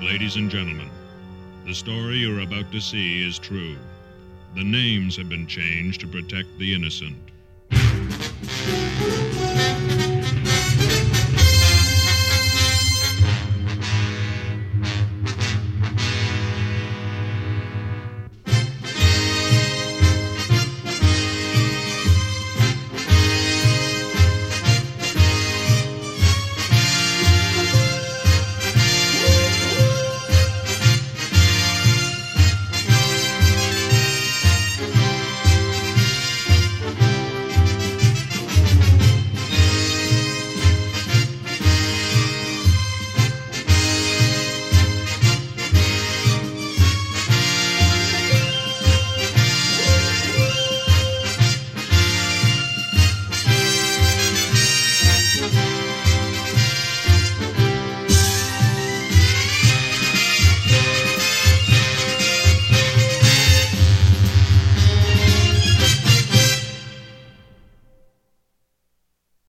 Ladies and gentlemen, the story you're about to see is true. The names have been changed to protect the innocent.